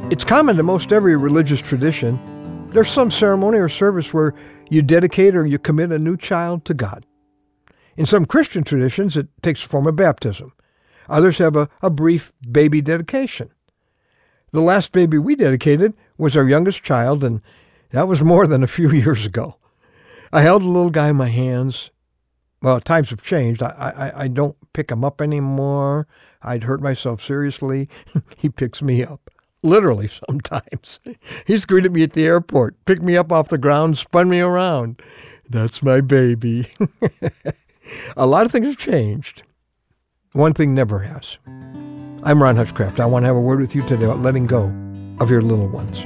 It's common to most every religious tradition. There's some ceremony or service where you dedicate or you commit a new child to God. In some Christian traditions, it takes the form of baptism. Others have a brief baby dedication. The last baby we dedicated was our youngest child, and that was more than a few years ago. I held the little guy in my hands. Well, times have changed. I don't pick him up anymore. I'd hurt myself seriously. He picks me up. Literally sometimes. He's greeted me at the airport, picked me up off the ground, spun me around. That's my baby. A lot of things have changed. One thing never has. I'm Ron Hutchcraft. I want to have a word with you today about letting go of your little ones.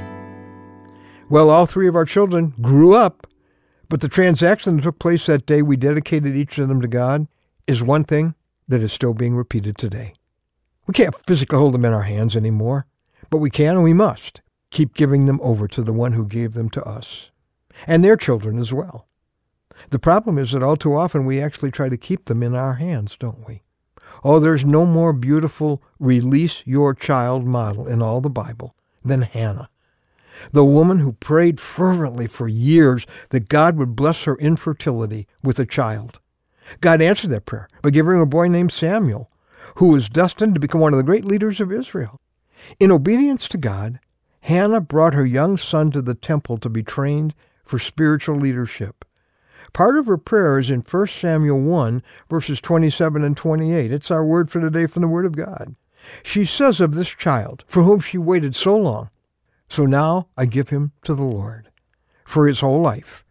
Well, all three of our children grew up, but the transaction that took place that day we dedicated each of them to God is one thing that is still being repeated today. We can't physically hold them in our hands anymore, but we can and we must keep giving them over to the one who gave them to us, and their children as well. The problem is that all too often we actually try to keep them in our hands, don't we? Oh, there's no more beautiful release your child model in all the Bible than Hannah, the woman who prayed fervently for years that God would bless her infertility with a child. God answered that prayer by giving her a boy named Samuel, who was destined to become one of the great leaders of Israel. In obedience to God, Hannah brought her young son to the temple to be trained for spiritual leadership. Part of her prayer is in 1 Samuel 1, verses 27 and 28. It's our word for today from the Word of God. She says of this child, for whom she waited so long, "So now I give him to the Lord. For his whole life,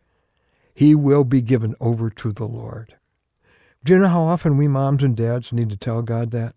he will be given over to the Lord." Do you know how often we moms and dads need to tell God that?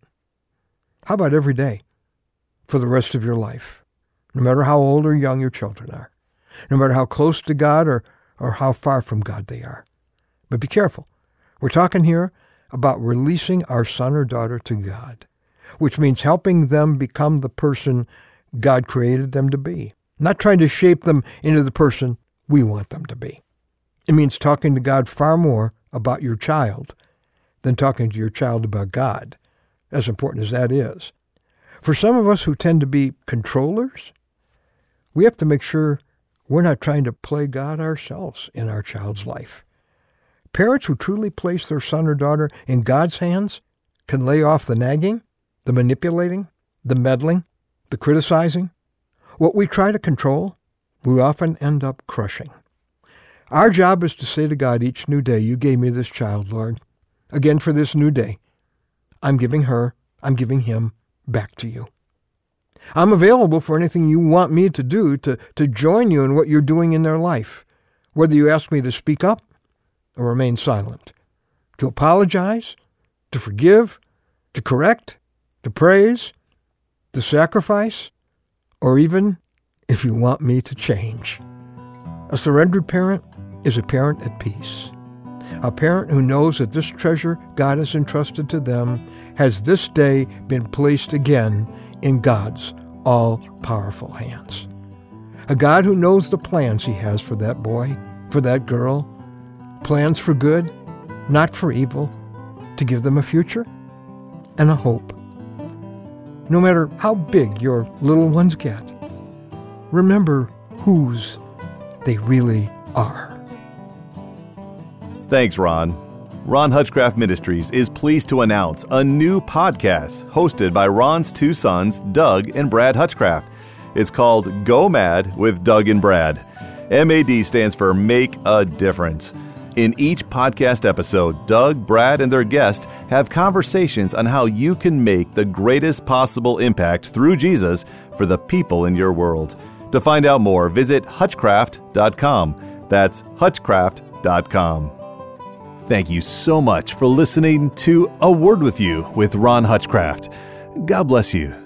How about every day? For the rest of your life, no matter how old or young your children are, no matter how close to God or how far from God they are. But be careful. We're talking here about releasing our son or daughter to God, which means helping them become the person God created them to be, not trying to shape them into the person we want them to be. It means talking to God far more about your child than talking to your child about God, as important as that is. For some of us who tend to be controllers, we have to make sure we're not trying to play God ourselves in our child's life. Parents who truly place their son or daughter in God's hands can lay off the nagging, the manipulating, the meddling, the criticizing. What we try to control, we often end up crushing. Our job is to say to God each new day, "You gave me this child, Lord. Again, for this new day, I'm giving him back to you. I'm available for anything you want me to do to join you in what you're doing in their life, whether you ask me to speak up or remain silent, to apologize, to forgive, to correct, to praise, to sacrifice, or even if you want me to change." A surrendered parent is a parent at peace, a parent who knows that this treasure God has entrusted to them has this day been placed again in God's all-powerful hands. A God who knows the plans he has for that boy, for that girl, plans for good, not for evil, to give them a future and a hope. No matter how big your little ones get, remember whose they really are. Thanks, Ron. Ron Hutchcraft Ministries is pleased to announce a new podcast hosted by Ron's two sons, Doug and Brad Hutchcraft. It's called Go Mad with Doug and Brad. MAD stands for Make a Difference. In each podcast episode, Doug, Brad, and their guest have conversations on how you can make the greatest possible impact through Jesus for the people in your world. To find out more, visit Hutchcraft.com. That's Hutchcraft.com. Thank you so much for listening to A Word with You with Ron Hutchcraft. God bless you.